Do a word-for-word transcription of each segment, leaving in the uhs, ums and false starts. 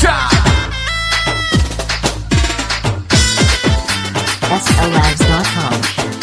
S L Labs dot com.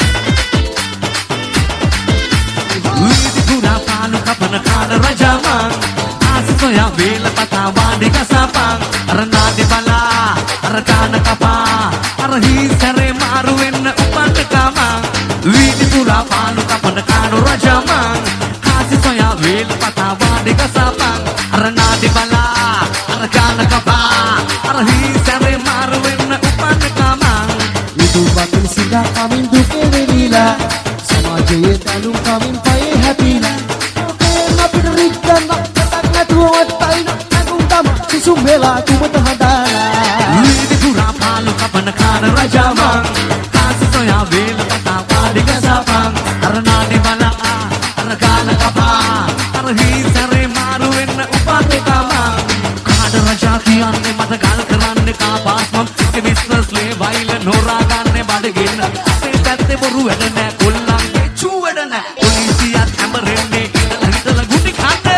Widi pura palu kapan kana rajamang Asi soya vela patawa di kasapang Arana di bala arakana kapa Arahi sare maru enna upan kamang Widi pura palu kapan kana rajamang Asi soya vela patawa di kasapang Arana di bala arakana kapa Arahi sare maru enna upan kamang Itu batin sila kamin duke velila Samajaye talung kamin paye hatila Oke mapinerikan nak ketak na tuwat tayo na nagong tama Sisumela tumatahadala Widi pura palu kapan kana rajamang Kasi soya vela patawa di kasapang Arana di bala arakana kapa Arahi sare maru enna upan kamang Kada raja kiyanne matagal karanne ka basmam Ke business le vaile nora ganne badagin Ase patte boru weda na kullange chu weda na Polisiyat amarenne idala hitala guni khanne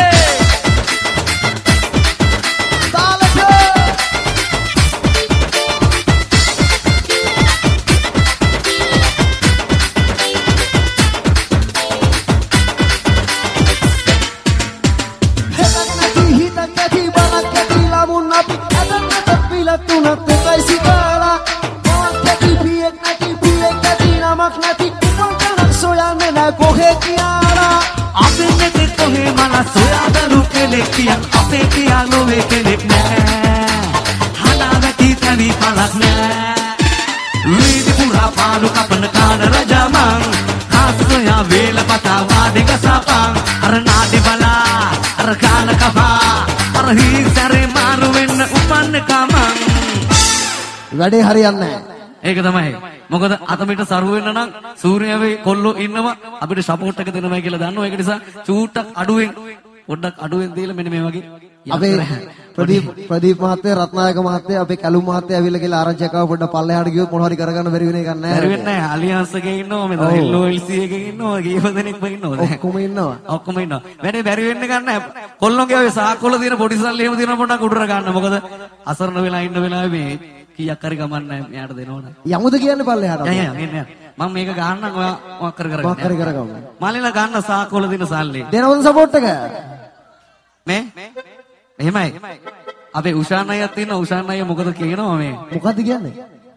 Apene te kohe mala soya daru kenek kiyan ape kiya lowe kenek ne hana vati tani palak ne Widi pura palu kapan kana rajamang khas soya vela patawa de kasapang arana de bala arakana kapa arahi sare maru wenna upanne kamang වැඩේ හරියන්නේ නැහැ. ඒක තමයි. මොකද අතමිට සරු වෙන්න නම් සූර්යාවේ කොල්ලෝ ඉන්නවා අපිට සපෝට් එක දෙනවා කියලා දන්නවා. ඒක නිසා චූට්ටක් අඩුවෙන් පොඩ්ඩක් අඩුවෙන් දීලා මෙන්න මේ වගේ අපේ ප්‍රදීප් ප්‍රදීප් මහත්තයා රත්නායක මහත්තයා අපේ කැලුම් මහත්තයා ඇවිල්ලා කියලා ආරංචි එකව පොඩ්ඩක් පල්ලෙහාට ගියොත් මොනවා හරි කරගන්න බැරි වෙන එකක් නැහැ. බැරි වෙන්නේ නැහැ. අලියන්ස් එකේ ඉන්නවා මෙතන එල් ඕ එල් සී එකේ ඉන්නවා කීප දෙනෙක්ම ඉන්නවා. ඔක්කොම ඉන්නවා. ඔක්කොම ඉන්නවා. වැඩේ බැරි වෙන්න ගන්න නැහැ. කොල්ලෝගේ ඔය සාක්කොල තියෙන පොඩි සල්ලි එහෙම තියෙන පොඩ්ඩක් උඩර ගන්න. මොකද අසරණ වෙලා ඉන්න වෙලාවේ මේ කීයක් හරි ගමන් නැහැ මෙයාට දෙනවනේ. යමුද කියන්නේ පල්ලෙහාට? යය යය මෙන්න මම මේක ගන්නම් ඔයා මොකක් කර කර මොකක් කර කර ගමු. මාලිලා ගන්න සාක්කොල දින සල්ලි. දෙනවද සපෝට් එක? මේ එහෙමයි. අපේ උෂාන් අයියක් තියෙනවා. උෂාන් අයියා මොකද කියනවා මේ? මොකද්ද කියන්නේ?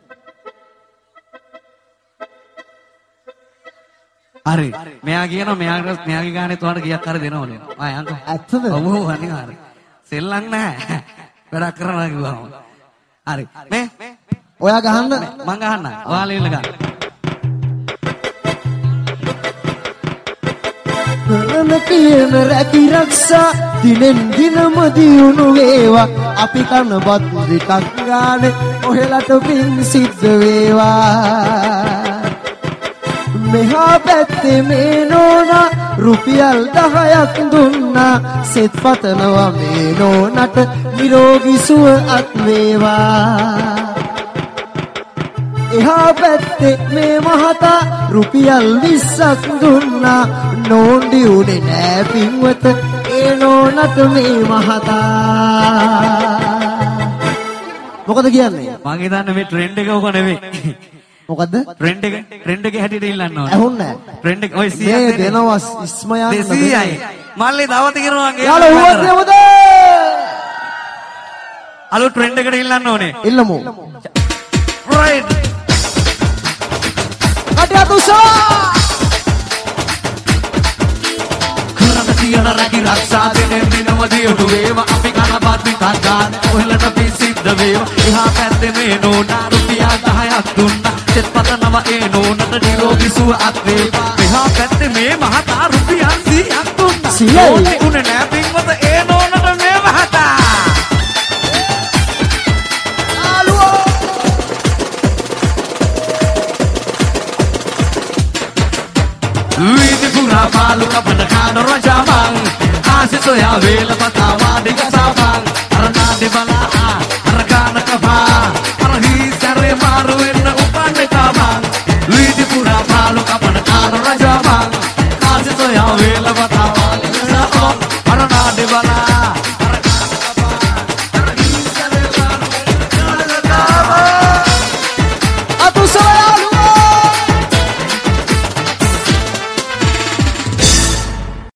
හරි. මෙයා කියනවා මෙයාට මෙයාගේ ගානේ තුවාට කීයක් හරි දෙනවනේ. ආ යන්කෝ. ඇත්තද? ඔව් ඔව් අනිවාර්යයෙන්. සෙල්ලම් නැහැ. වැඩක් කරනවා කිව්වම. හරි. මේ ඔයා ගහන්න මං ගහන්න. ඔයාලා ඉල්ල ගන්න. කරන කියන රැකි රක්ෂා දිනෙන් දිනම දියුණු වේවා අපි කන බත් විතක් ගානේ ඔහෙලට පින් සිද්ධ වේවා මෙහා පැත්තේ මේ නෝනා රුපියල් දහයක් දුන්නා සෙත් පතනවා මේ නෝනට නිරෝගී සුව අත් වේවා එහා පැත්තේ මේ මහතා රුපියල් විස්සක් දුන්නා නෝන්ඩි උනේ නෑ පින්වත ඒ නෝනට මේ මහතා මොකද කියන්නේ මං හිතන්නේ මේ ට්‍රෙන්ඩ් එක ඔක නෙවෙයි මොකද්ද ට්‍රෙන්ඩ් එක ට්‍රෙන්ඩ් එක හැටියට ඉල්ලන්න ඕනේ ඇහුන්නේ ට්‍රෙන්ඩ් එක ඔය සියයක් මේ දෙනවා ඉස්මයන් දෙසීයයි මල්ලි දවත කිරනවා ගේ යාල උවත් දෙමුද අලුත් ට්‍රෙන්ඩ් එකට ඉල්ලන්න ඕනේ ඉල්ලමු රයිට් කටියතුසා කරන තියන රැකි රක්ෂා දෙනෙන් දිනම දියුණු වේවා අපි කන බත් විතක් ගන්න ඔහෙලට පින් සිද්ධ වේවා එහා පැත්තේ මේ නෝනා රුපියල් දහයක් දුන්නා සෙත් පතනවා ඒ නෝනට නිරෝගී සුව අත් වේවා එහා පැත්තේ මේ මහතා රුපියල් සීයක් දුන්නා සීයයි උනේ නෑ පින්වත ඒ නෝනට මේ මහතා Widi pura palu kapan kana rajamang Asi soya vela patawa de